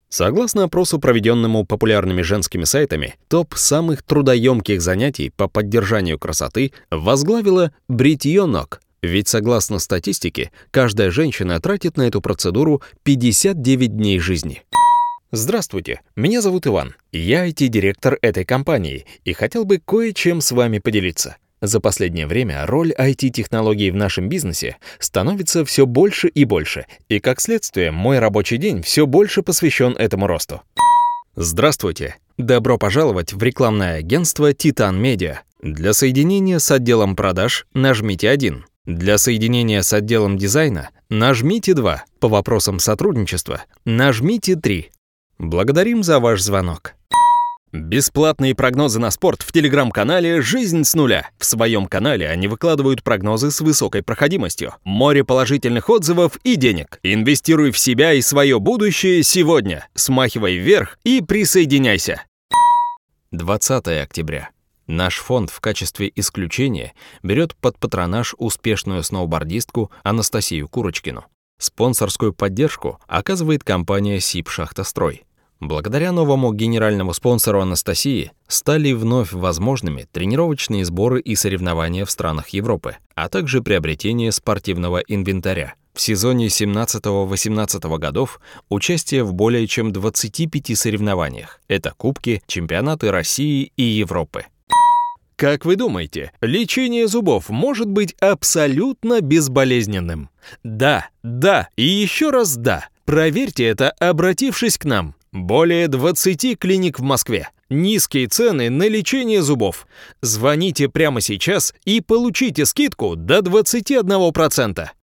Согласно опросу, проведенному популярными женскими сайтами, топ самых трудоемких занятий по поддержанию красоты возглавила бритье ног. Ведь, согласно статистике, каждая женщина тратит на эту процедуру 59 дней жизни. Здравствуйте, меня зовут Иван. Я IT-директор этой компании и хотел бы кое-чем с вами поделиться. За последнее время роль IT-технологий в нашем бизнесе становится все больше и больше, и, как следствие, мой рабочий день все больше посвящен этому росту. Здравствуйте! Добро пожаловать в рекламное агентство Titan Media. Для соединения с отделом продаж нажмите 1. Для соединения с отделом дизайна нажмите 2. По вопросам сотрудничества нажмите 3. Благодарим за ваш звонок. Бесплатные прогнозы на спорт в телеграм-канале «Жизнь с нуля». В своем канале они выкладывают прогнозы с высокой проходимостью. Море положительных отзывов и денег. Инвестируй в себя и свое будущее сегодня. Смахивай вверх и присоединяйся. 20 октября. Наш фонд в качестве исключения берет под патронаж успешную сноубордистку Анастасию Курочкину. Спонсорскую поддержку оказывает компания «Сибшахтострой». Благодаря новому генеральному спонсору Анастасии стали вновь возможными тренировочные сборы и соревнования в странах Европы, а также приобретение спортивного инвентаря. В сезоне 17-18 годов участие в более чем 25 соревнованиях. Это кубки, чемпионаты России и Европы. Как вы думаете, лечение зубов может быть абсолютно безболезненным? Да и еще раз да. Проверьте это, обратившись к нам. Более 20 клиник в Москве. Низкие цены на лечение зубов. Звоните прямо сейчас и получите скидку до 21%.